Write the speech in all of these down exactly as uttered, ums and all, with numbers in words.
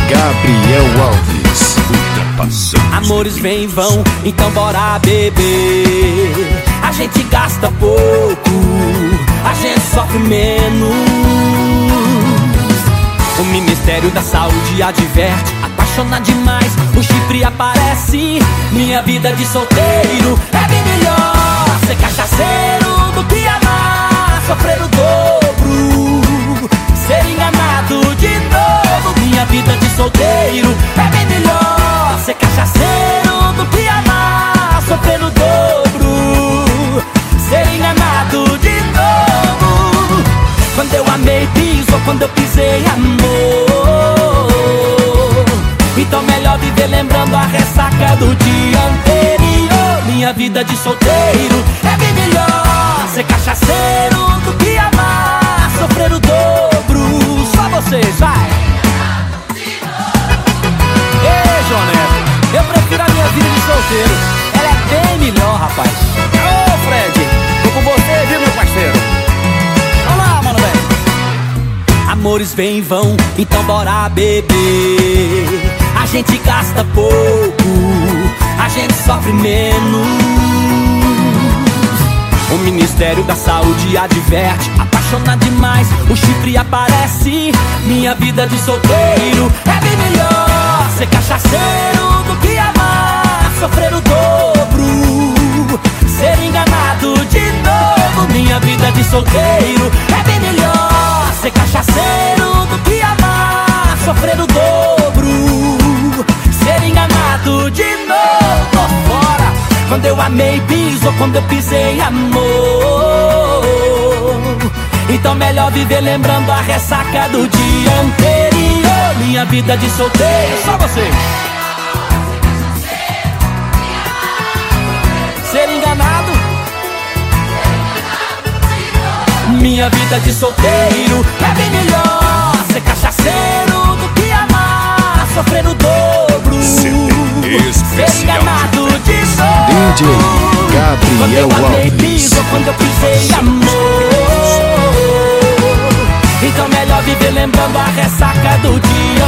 Gabriel Alves, ultrapassou. Amores vêm e vão, então bora beber. A gente gasta pouco, a gente sofre menos. O Ministério da Saúde adverte: apaixonar demais, o chifre aparece. Minha vida de solteiro é bem melhor ser cachaceiro do que amar, sofrer o dobro, ser enganado de novo. Minha vida de solteiro é bem melhor ser cachaceiro do que amar, sofrer o dobro, ser enganado de novo. Quando eu amei, pisou, quando eu pisei, amor. Então melhor viver lembrando a ressaca do dia anterior. Minha vida de solteiro é bem melhor ser cachaceiro do que amar, sofrer o dobro. Só vocês, vai! Ei, João Neto, eu prefiro a minha vida de solteiro. Ela é bem melhor, rapaz. Ô, Fred, tô com você, viu, meu parceiro? Vamos lá, mano, velho. Amores vêm e vão, então bora beber. A gente gasta pouco, a gente sofre menos. O Ministério da Saúde adverte: apaixonar demais, o chifre aparece. Minha vida de solteiro é bem melhor ser cachaceiro do que amar, sofrer o dobro, ser enganado de novo. Minha vida de solteiro é bem melhor ser cachaceiro do que amar, sofrer o dobro, ser enganado de novo. Fora, quando eu amei, pisou, quando eu pisei, amor. Então melhor viver lembrando a ressaca do dia anterior. Minha vida de solteiro, só você. Ser enganado. Minha vida de solteiro é bem melhor ser cachaceiro do que amar, sofrer o dobro, ser enganado de novo. D J Gabriel Alves. Quando eu amei, Alves, pisou, quando eu pisei, amor. Então melhor viver lembrando a ressaca do dia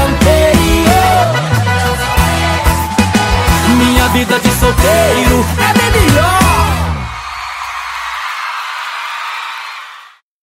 anterior. Minha vida de solteiro é bem melhor